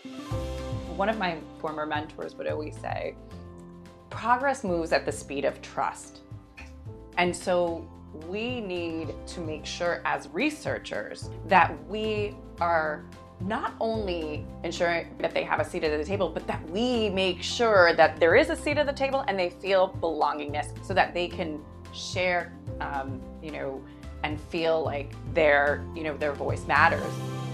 One of my former mentors would always say, progress moves at the speed of trust. And so we need to make sure as researchers that we are not only ensuring that they have a seat at the table, but that we make sure that there is a seat at the table and they feel belongingness so that they can share, and feel like their voice matters.